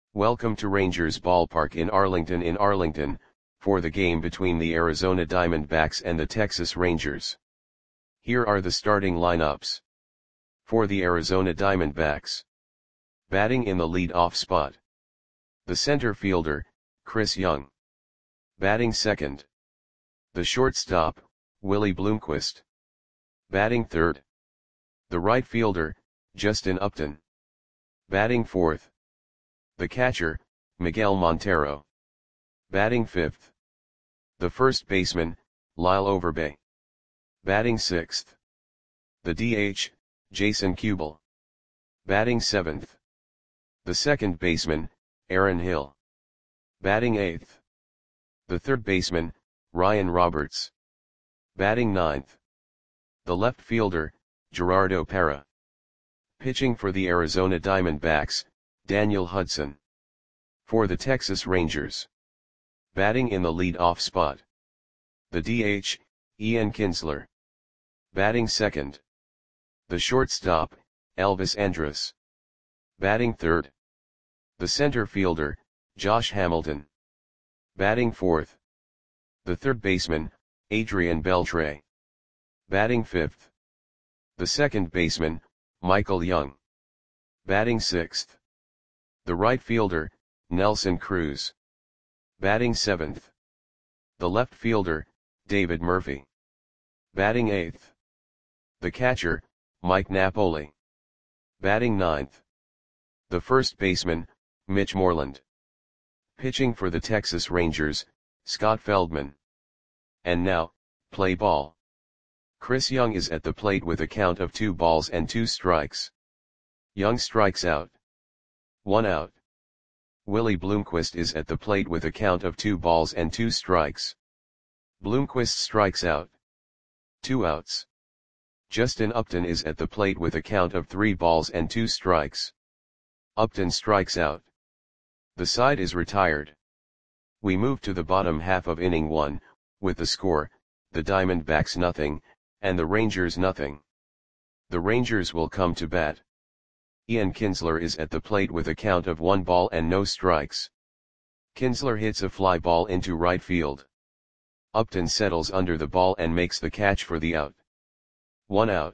Welcome to Rangers Ballpark in Arlington, for the game between the Arizona Diamondbacks and the Texas Rangers. Here are the starting lineups. For the Arizona Diamondbacks. Batting in the lead-off spot. The center fielder, Chris Young. Batting second. The shortstop, Willie Bloomquist. Batting third. The right fielder, Justin Upton. Batting fourth. The catcher, Miguel Montero. Batting fifth. The first baseman, Lyle Overbay. Batting sixth. The DH, Jason Kubel. Batting seventh. The second baseman, Aaron Hill. Batting eighth. The third baseman, Ryan Roberts. Batting ninth. The left fielder, Gerardo Parra. Pitching for the Arizona Diamondbacks, Daniel Hudson. For the Texas Rangers. Batting in the lead-off spot. The DH, Ian Kinsler. Batting second. The shortstop, Elvis Andrus. Batting third. The center fielder, Josh Hamilton. Batting fourth. The third baseman, Adrian Beltre. Batting fifth. The second baseman, Michael Young. Batting sixth. The right fielder, Nelson Cruz. Batting seventh. The left fielder, David Murphy. Batting eighth. The catcher, Mike Napoli. Batting ninth. The first baseman, Mitch Moreland. Pitching for the Texas Rangers, Scott Feldman. And now, play ball. Chris Young is at the plate with a count of 2 balls and 2 strikes. Young strikes out. 1 out. Willie Bloomquist is at the plate with a count of 2 balls and 2 strikes. Bloomquist strikes out. 2 outs. Justin Upton is at the plate with a count of 3 balls and 2 strikes. Upton strikes out. The side is retired. We move to the bottom half of inning 1, with the score, the Diamondbacks nothing, and the Rangers nothing. The Rangers will come to bat. Ian Kinsler is at the plate with a count of 1 ball and no strikes. Kinsler hits a fly ball into right field. Upton settles under the ball and makes the catch for the out. 1 out.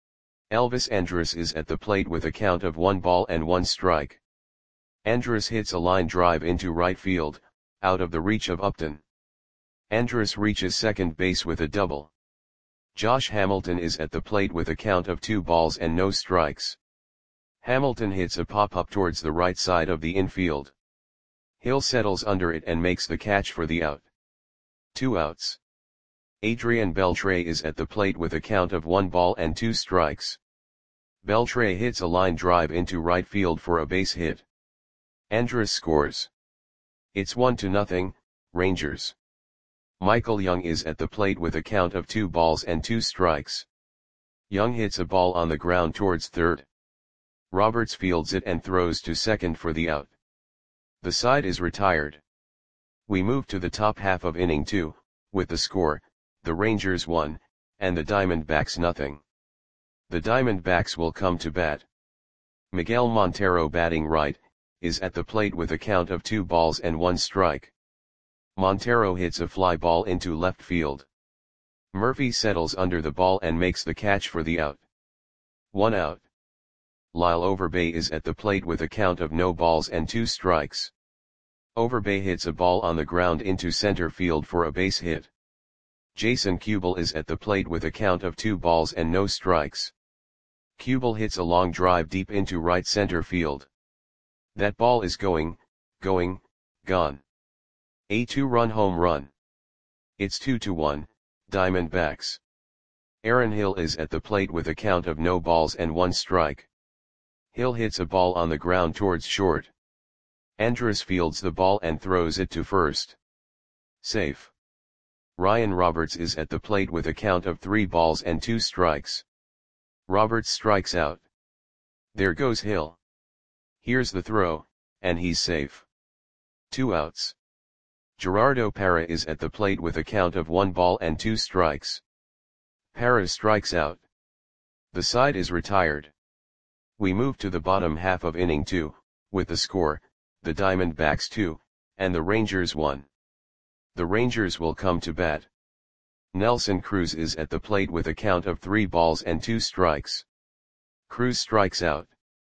Elvis Andrus is at the plate with a count of 1 ball and 1 strike. Andrus hits a line drive into right field, out of the reach of Upton. Andrus reaches second base with a double. Josh Hamilton is at the plate with a count of 2 balls and no strikes. Hamilton hits a pop-up towards the right side of the infield. Hill settles under it and makes the catch for the out. 2 outs. Adrian Beltre is at the plate with a count of 1 ball and 2 strikes. Beltre hits a line drive into right field for a base hit. Andrus scores. It's 1-0, Rangers. Michael Young is at the plate with a count of 2 balls and 2 strikes. Young hits a ball on the ground towards third. Roberts fields it and throws to second for the out. The side is retired. We move to the top half of inning 2, with the score, the Rangers 1, and the Diamondbacks nothing. The Diamondbacks will come to bat. Miguel Montero, batting right, is at the plate with a count of 2 balls and 1 strike. Montero hits a fly ball into left field. Murphy settles under the ball and makes the catch for the out. 1 out. Lyle Overbay is at the plate with a count of no balls and 2 strikes. Overbay hits a ball on the ground into center field for a base hit. Jason Kubel is at the plate with a count of 2 balls and no strikes. Kubel hits a long drive deep into right center field. That ball is gone. A 2-run home run. It's 2-1, Diamondbacks. Aaron Hill is at the plate with a count of no balls and 1 strike. Hill hits a ball on the ground towards short. Andrus fields the ball and throws it to first. Safe. Ryan Roberts is at the plate with a count of 3 balls and 2 strikes. Roberts strikes out. There goes Hill. Here's the throw, and he's safe. 2 outs. Gerardo Parra is at the plate with a count of 1 ball and 2 strikes. Parra strikes out. The side is retired. We move to the bottom half of inning 2, with the score, the Diamondbacks 2, and the Rangers 1. The Rangers will come to bat. Nelson Cruz is at the plate with a count of 3 balls and 2 strikes. Cruz strikes out.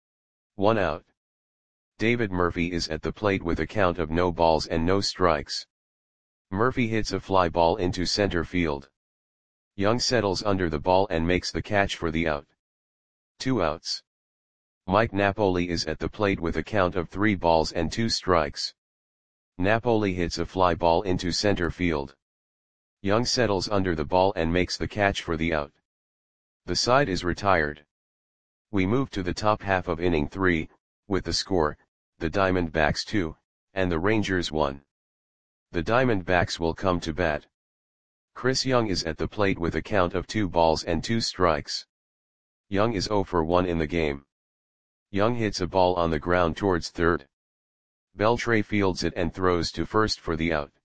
1 out. David Murphy is at the plate with a count of no balls and no strikes. Murphy hits a fly ball into center field. Young settles under the ball and makes the catch for the out. 2 outs. Mike Napoli is at the plate with a count of 3 balls and 2 strikes. Napoli hits a fly ball into center field. Young settles under the ball and makes the catch for the out. The side is retired. We move to the top half of inning 3, with the score, the Diamondbacks 2, and the Rangers 1. The Diamondbacks will come to bat. Chris Young is at the plate with a count of 2 balls and 2 strikes. Young is 0 for 1 in the game. Young hits a ball on the ground towards third. Beltre fields it and throws to first for the out.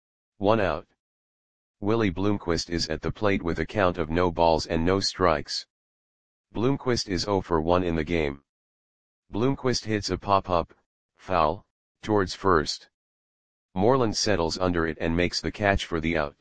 1 out. Willie Bloomquist is at the plate with a count of no balls and no strikes. Bloomquist is 0 for 1 in the game. Bloomquist hits a pop-up, foul, towards first. Moreland settles under it and makes the catch for the out.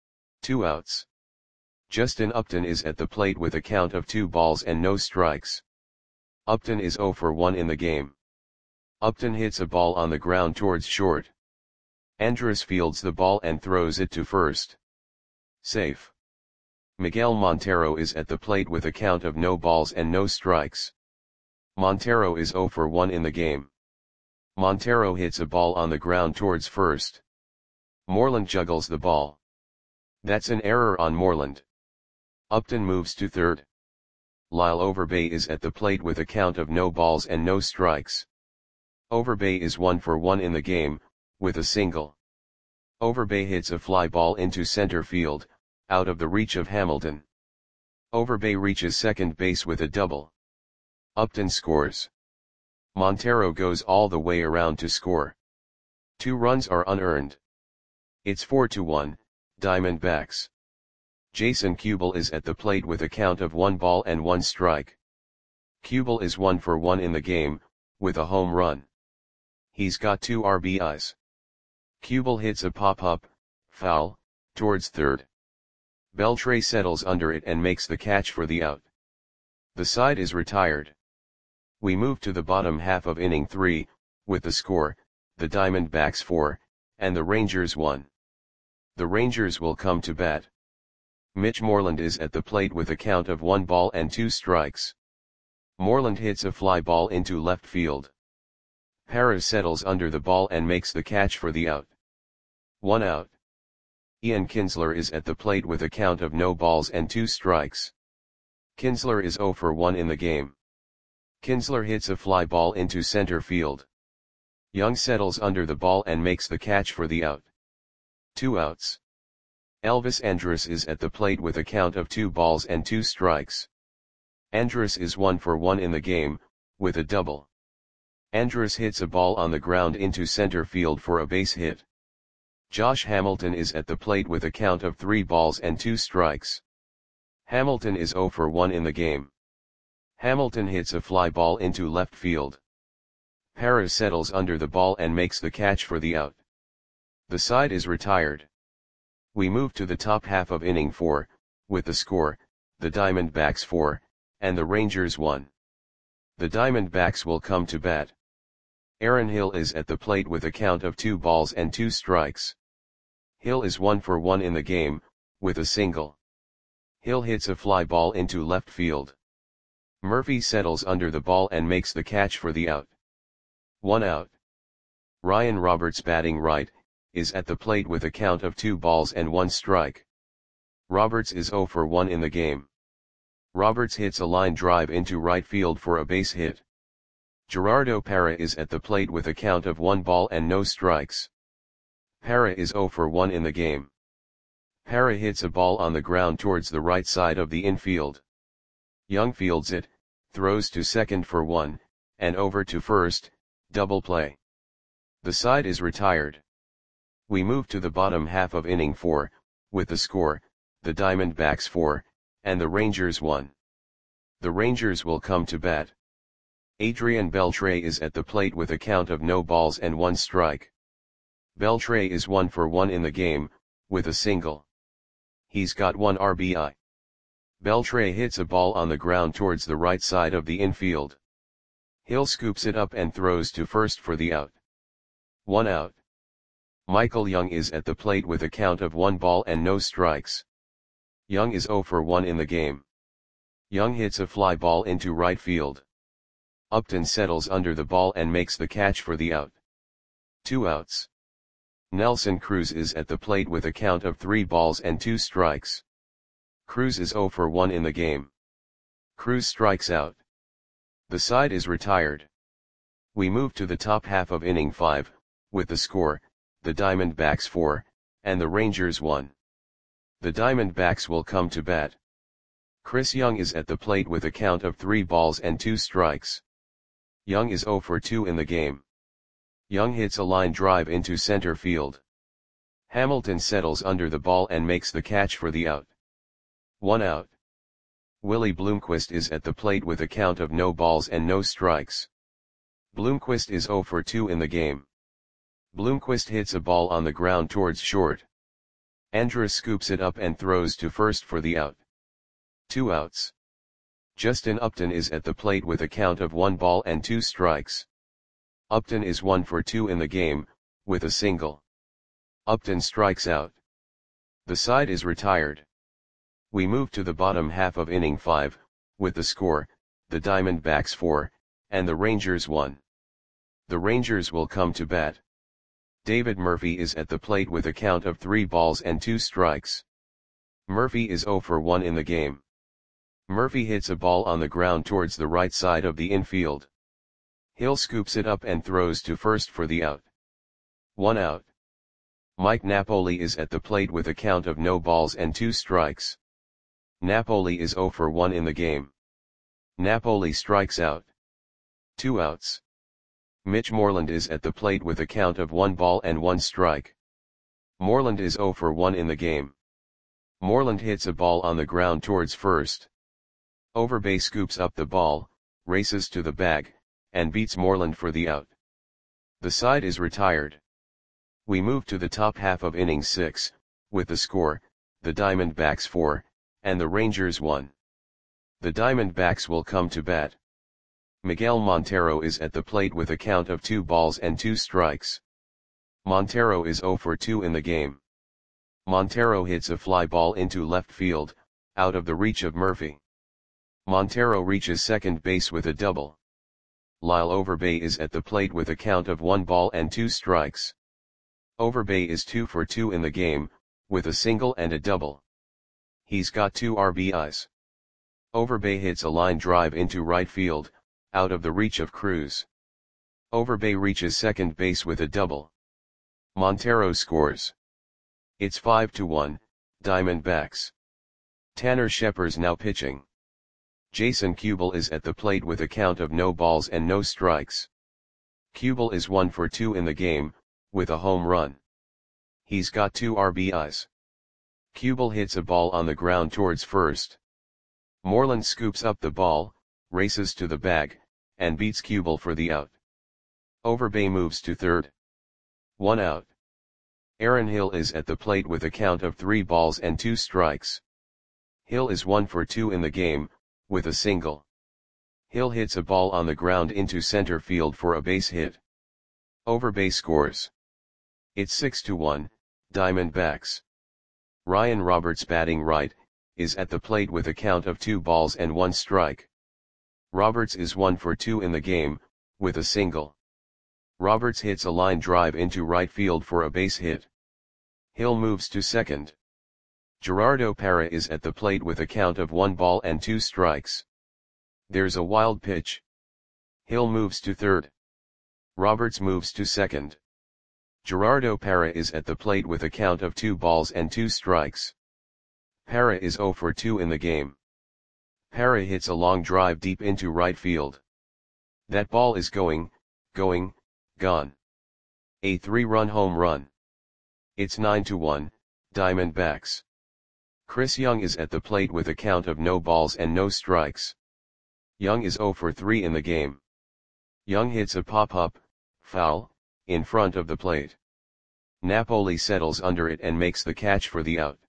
2 outs. Justin Upton is at the plate with a count of 2 balls and no strikes. Upton is 0 for 1 in the game. Upton hits a ball on the ground towards short. Andrus fields the ball and throws it to first. Safe. Miguel Montero is at the plate with a count of no balls and no strikes. Montero is 0 for 1 in the game. Montero hits a ball on the ground towards first. Moreland juggles the ball. That's an error on Moreland. Upton moves to third. Lyle Overbay is at the plate with a count of no balls and no strikes. Overbay is 1 for 1 in the game, with a single. Overbay hits a fly ball into center field, out of the reach of Hamilton. Overbay reaches second base with a double. Upton scores. Montero goes all the way around to score. 2 runs are unearned. It's 4-1, Diamondbacks. Jason Kubel is at the plate with a count of 1 ball and 1 strike. Kubel is 1 for 1 in the game, with a home run. He's got 2 RBIs. Kubel hits a pop-up, foul, towards third. Beltre settles under it and makes the catch for the out. The side is retired. We move to the bottom half of inning 3, with the score, the Diamondbacks 4, and the Rangers 1. The Rangers will come to bat. Mitch Moreland is at the plate with a count of 1 ball and 2 strikes. Moreland hits a fly ball into left field. Parra settles under the ball and makes the catch for the out. 1 out. Ian Kinsler is at the plate with a count of no balls and 2 strikes. Kinsler is 0 for 1 in the game. Kinsler hits a fly ball into center field. Young settles under the ball and makes the catch for the out. 2 outs. Elvis Andrus is at the plate with a count of 2 balls and 2 strikes. Andrus is 1 for 1 in the game, with a double. Andrus hits a ball on the ground into center field for a base hit. Josh Hamilton is at the plate with a count of 3 balls and 2 strikes. Hamilton is 0 for 1 in the game. Hamilton hits a fly ball into left field. Parra settles under the ball and makes the catch for the out. The side is retired. We move to the top half of inning 4, with the score, the Diamondbacks 4, and the Rangers 1. The Diamondbacks will come to bat. Aaron Hill is at the plate with a count of 2 balls and 2 strikes. Hill is 1 for 1 in the game, with a single. Hill hits a fly ball into left field. Murphy settles under the ball and makes the catch for the out. 1 out. Ryan Roberts, batting right, is at the plate with a count of 2 balls and 1 strike. Roberts is 0 for 1 in the game. Roberts hits a line drive into right field for a base hit. Gerardo Parra is at the plate with a count of 1 ball and no strikes. Parra is 0 for 1 in the game. Parra hits a ball on the ground towards the right side of the infield. Young fields it, throws to second for 1, and over to first, double play. The side is retired. We move to the bottom half of inning 4, with the score, the Diamondbacks 4, and the Rangers 1. The Rangers will come to bat. Adrian Beltre is at the plate with a count of no balls and 1 strike. Beltre is 1 for 1 in the game, with a single. He's got 1 RBI. Beltre hits a ball on the ground towards the right side of the infield. Hill scoops it up and throws to first for the out. 1 out. Michael Young is at the plate with a count of 1 ball and no strikes. Young is 0 for 1 in the game. Young hits a fly ball into right field. Upton settles under the ball and makes the catch for the out. 2 outs. Nelson Cruz is at the plate with a count of 3 balls and 2 strikes. Cruz is 0 for 1 in the game. Cruz strikes out. The side is retired. We move to the top half of inning 5, with the score, the Diamondbacks 4, and the Rangers 1. The Diamondbacks will come to bat. Chris Young is at the plate with a count of 3 balls and 2 strikes. Young is 0 for 2 in the game. Young hits a line drive into center field. Hamilton settles under the ball and makes the catch for the out. 1 out. Willie Bloomquist is at the plate with a count of no balls and no strikes. Bloomquist is 0 for 2 in the game. Bloomquist hits a ball on the ground towards short. Andrus scoops it up and throws to first for the out. 2 outs. Justin Upton is at the plate with a count of 1 ball and 2 strikes. Upton is 1 for 2 in the game, with a single. Upton strikes out. The side is retired. We move to the bottom half of inning 5, with the score, the Diamondbacks 4, and the Rangers 1. The Rangers will come to bat. David Murphy is at the plate with a count of 3 balls and 2 strikes. Murphy is 0 for 1 in the game. Murphy hits a ball on the ground towards the right side of the infield. Hill scoops it up and throws to first for the out. 1 out. Mike Napoli is at the plate with a count of no balls and 2 strikes. Napoli is 0 for 1 in the game. Napoli strikes out. 2 outs. Mitch Moreland is at the plate with a count of 1 ball and 1 strike. Moreland is 0 for 1 in the game. Moreland hits a ball on the ground towards first. Overbay scoops up the ball, races to the bag, and beats Moreland for the out. The side is retired. We move to the top half of inning 6, with the score, the Diamondbacks 4, and the Rangers 1. The Diamondbacks will come to bat. Miguel Montero is at the plate with a count of 2 balls and 2 strikes. Montero is 0 for 2 in the game. Montero hits a fly ball into left field, out of the reach of Murphy. Montero reaches second base with a double. Lyle Overbay is at the plate with a count of 1 ball and 2 strikes. Overbay is 2 for 2 in the game, with a single and a double. He's got 2 RBIs. Overbay hits a line drive into right field, out of the reach of Cruz. Overbay reaches second base with a double. Montero scores. It's 5-1, Diamondbacks. Tanner Scheper's now pitching. Jason Kubel is at the plate with a count of no balls and no strikes. Kubel is 1 for 2 in the game, with a home run. He's got 2 RBIs. Kubel hits a ball on the ground towards first. Moreland scoops up the ball, races to the bag, and beats Kubel for the out. Overbay moves to third. 1 out. Aaron Hill is at the plate with a count of 3 balls and 2 strikes. Hill is 1 for 2 in the game, with a single. Hill hits a ball on the ground into center field for a base hit. Overbay scores. It's 6-1, Diamondbacks. Ryan Roberts, batting right, is at the plate with a count of 2 balls and 1 strike. Roberts is 1 for 2 in the game, with a single. Roberts hits a line drive into right field for a base hit. Hill moves to second. Gerardo Parra is at the plate with a count of 1 ball and 2 strikes. There's a wild pitch. Hill moves to third. Roberts moves to second. Gerardo Parra is at the plate with a count of 2 balls and 2 strikes. Parra is 0 for 2 in the game. Parra hits a long drive deep into right field. That ball is gone. A 3-run home run. It's 9-1, Diamondbacks. Chris Young is at the plate with a count of no balls and no strikes. Young is 0 for 3 in the game. Young hits a pop-up, foul, in front of the plate. Napoli settles under it and makes the catch for the out.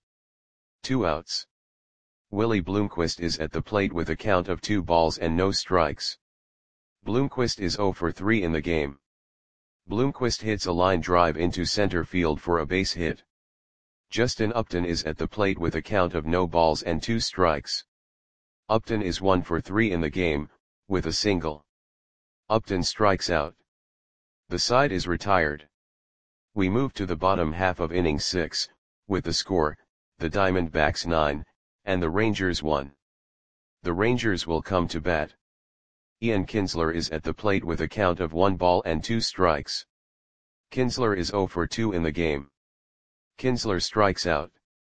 2 outs. Willie Bloomquist is at the plate with a count of 2 balls and no strikes. Bloomquist is 0 for 3 in the game. Bloomquist hits a line drive into center field for a base hit. Justin Upton is at the plate with a count of no balls and 2 strikes. Upton is 1 for 3 in the game, with a single. Upton strikes out. The side is retired. We move to the bottom half of inning 6, with the score, the Diamondbacks 9, and the Rangers 1. The Rangers will come to bat. Ian Kinsler is at the plate with a count of 1 ball and 2 strikes. Kinsler is 0 for 2 in the game. Kinsler strikes out.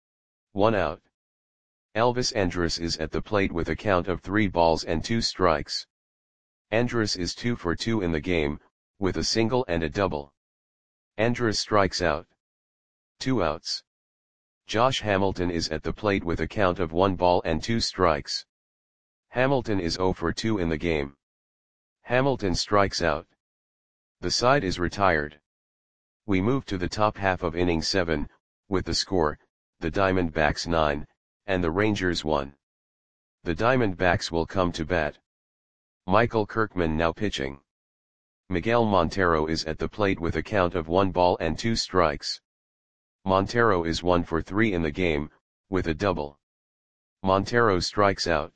1 out. Elvis Andrus is at the plate with a count of 3 balls and 2 strikes. Andrus is 2 for 2 in the game, with a single and a double. Andrus strikes out. 2 outs. Josh Hamilton is at the plate with a count of 1 ball and 2 strikes. Hamilton is 0 for 2 in the game. Hamilton strikes out. The side is retired. We move to the top half of inning 7, with the score, the Diamondbacks 9, and the Rangers 1. The Diamondbacks will come to bat. Michael Kirkman now pitching. Miguel Montero is at the plate with a count of 1 ball and 2 strikes. Montero is 1 for 3 in the game, with a double. Montero strikes out.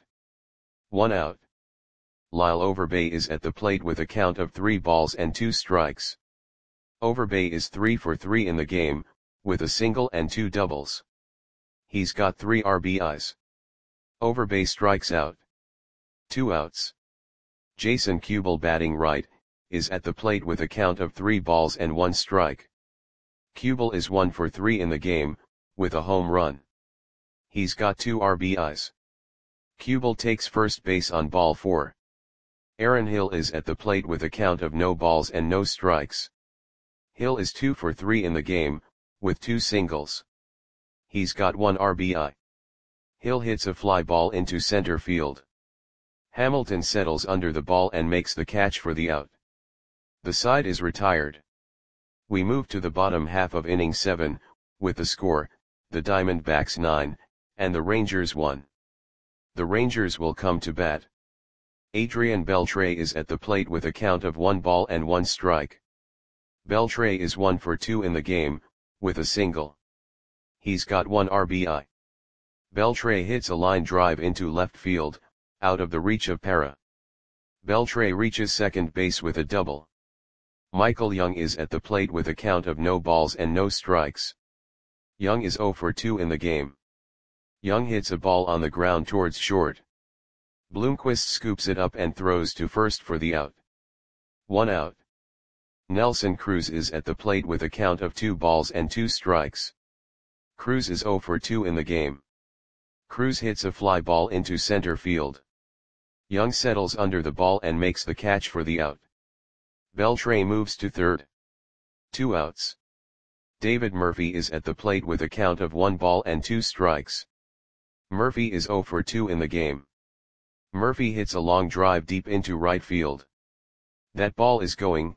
1 out. Lyle Overbay is at the plate with a count of 3 balls and 2 strikes. Overbay is 3 for 3 in the game, with a single and 2 doubles. He's got 3 RBIs. Overbay strikes out. 2 outs. Jason Kubel batting right, is at the plate with a count of 3 balls and 1 strike. Kubel is 1 for 3 in the game, with a home run. He's got 2 RBIs. Kubel takes first base on ball 4. Aaron Hill is at the plate with a count of no balls and no strikes. Hill is 2 for 3 in the game, with 2 singles. He's got 1 RBI. Hill hits a fly ball into center field. Hamilton settles under the ball and makes the catch for the out. The side is retired. We move to the bottom half of inning 7, with the score, the Diamondbacks 9, and the Rangers 1. The Rangers will come to bat. Adrian Beltre is at the plate with a count of 1 ball and 1 strike. Beltre is 1 for 2 in the game, with a single. He's got 1 RBI. Beltre hits a line drive into left field, out of the reach of Parra. Beltre reaches second base with a double. Michael Young is at the plate with a count of no balls and no strikes. Young is 0 for 2 in the game. Young hits a ball on the ground towards short. Bloomquist scoops it up and throws to first for the out. 1 out. Nelson Cruz is at the plate with a count of 2 balls and 2 strikes. Cruz is 0 for 2 in the game. Cruz hits a fly ball into center field. Young settles under the ball and makes the catch for the out. Beltre moves to third. 2 outs. David Murphy is at the plate with a count of 1 ball and 2 strikes. Murphy is 0 for 2 in the game. Murphy hits a long drive deep into right field. That ball is gone.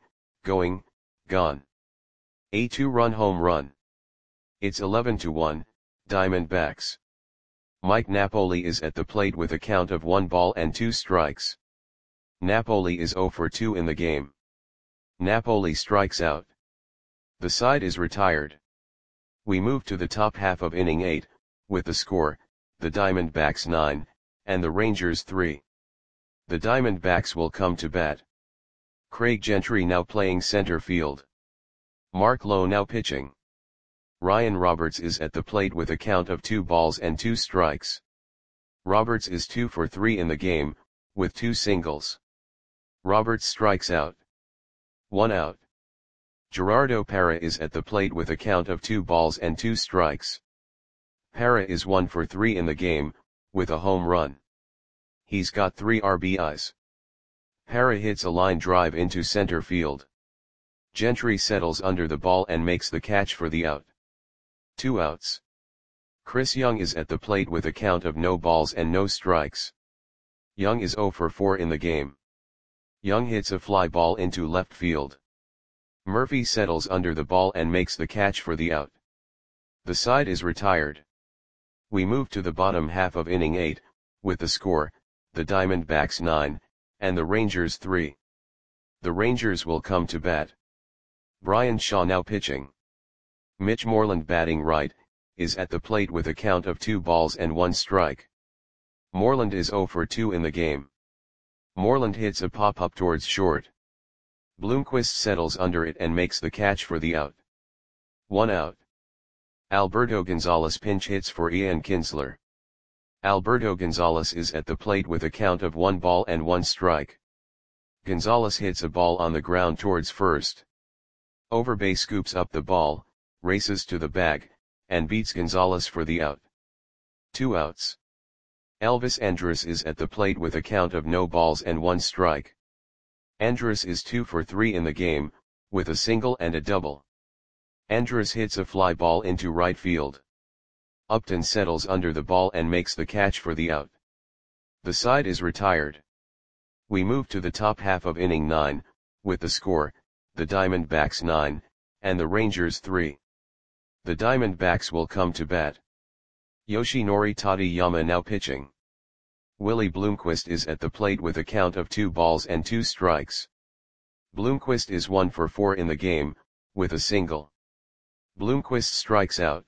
A 2-run home run. It's 11-1, Diamondbacks. Mike Napoli is at the plate with a count of 1 ball and 2 strikes. Napoli is 0 for 2 in the game. Napoli strikes out. The side is retired. We move to the top half of inning 8, with the score, the Diamondbacks 9, and the Rangers 3. The Diamondbacks will come to bat. Craig Gentry now playing center field. Mark Lowe now pitching. Ryan Roberts is at the plate with a count of 2 balls and 2 strikes. Roberts is 2 for 3 in the game, with 2 singles. Roberts strikes out. 1 out. Gerardo Parra is at the plate with a count of 2 balls and 2 strikes. Parra is 1 for 3 in the game, with a home run. He's got 3 RBIs. Parra hits a line drive into center field. Gentry settles under the ball and makes the catch for the out. 2 outs. Chris Young is at the plate with a count of no balls and no strikes. Young is 0 for 4 in the game. Young hits a fly ball into left field. Murphy settles under the ball and makes the catch for the out. The side is retired. We move to the bottom half of inning 8, with the score, the Diamondbacks 9, and the Rangers 3. The Rangers will come to bat. Bryan Shaw now pitching. Mitch Moreland batting right, is at the plate with a count of 2 balls and 1 strike. Moreland is 0 for 2 in the game. Moreland hits a pop-up towards short. Bloomquist settles under it and makes the catch for the out. 1 out. Alberto Gonzalez pinch hits for Ian Kinsler. Alberto Gonzalez is at the plate with a count of 1 ball and 1 strike. Gonzalez hits a ball on the ground towards first. Overbay scoops up the ball, races to the bag, and beats Gonzalez for the out. 2 outs. Elvis Andrus is at the plate with a count of no balls and 1 strike. Andrus is 2 for 3 in the game, with a single and a double. Andrus hits a fly ball into right field. Upton settles under the ball and makes the catch for the out. The side is retired. We move to the top half of inning 9, with the score, the Diamondbacks 9, and the Rangers 3. The Diamondbacks will come to bat. Yoshinori Tateyama now pitching. Willie Bloomquist is at the plate with a count of 2 balls and 2 strikes. Bloomquist is 1 for 4 in the game, with a single. Bloomquist strikes out.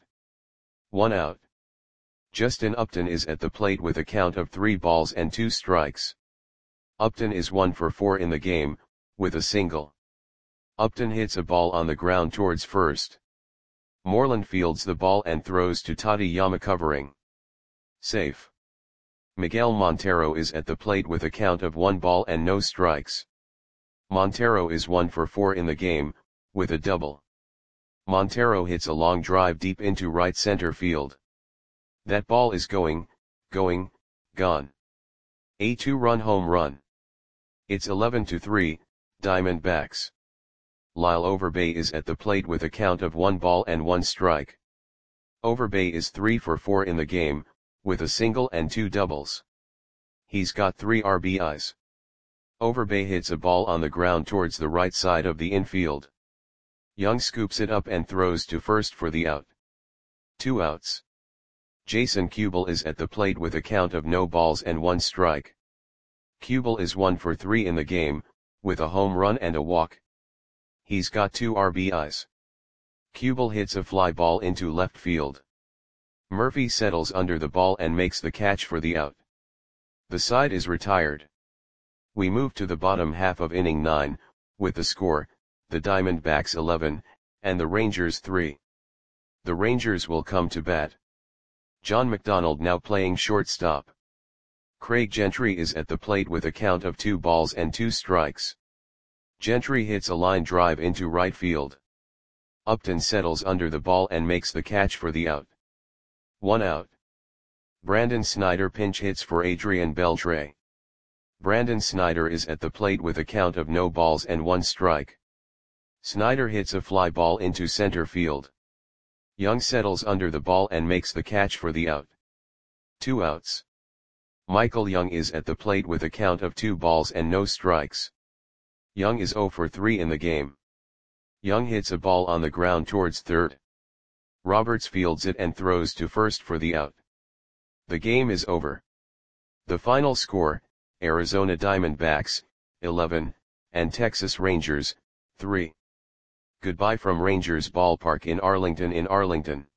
1 out. Justin Upton is at the plate with a count of 3 balls and 2 strikes. Upton is 1 for 4 in the game, with a single. Upton hits a ball on the ground towards first. Moreland fields the ball and throws to Tateyama covering. Safe. Miguel Montero is at the plate with a count of 1 ball and no strikes. Montero is 1 for 4 in the game, with a double. Montero hits a long drive deep into right center field. That ball is gone. A 2-run home run. It's 11-3, Diamondbacks. Lyle Overbay is at the plate with a count of 1 ball and 1 strike. Overbay is 3 for 4 in the game, with a single and 2 doubles. He's got 3 RBIs. Overbay hits a ball on the ground towards the right side of the infield. Young scoops it up and throws to first for the out. 2 outs. Jason Kubel is at the plate with a count of no balls and 1 strike. Kubel is 1 for 3 in the game, with a home run and a walk. He's got 2 RBIs. Kubel hits a fly ball into left field. Murphy settles under the ball and makes the catch for the out. The side is retired. We move to the bottom half of inning 9, with the score, the Diamondbacks 11, and the Rangers 3. The Rangers will come to bat. John McDonald now playing shortstop. Craig Gentry is at the plate with a count of 2 balls and 2 strikes. Gentry hits a line drive into right field. Upton settles under the ball and makes the catch for the out. 1 out. Brandon Snyder pinch hits for Adrian Beltre. Brandon Snyder is at the plate with a count of no balls and 1 strike. Snyder hits a fly ball into center field. Young settles under the ball and makes the catch for the out. 2 outs. Michael Young is at the plate with a count of 2 balls and no strikes. Young is 0 for 3 in the game. Young hits a ball on the ground towards third. Roberts fields it and throws to first for the out. The game is over. The final score, Arizona Diamondbacks, 11, and Texas Rangers, 3. Goodbye from Rangers Ballpark in Arlington.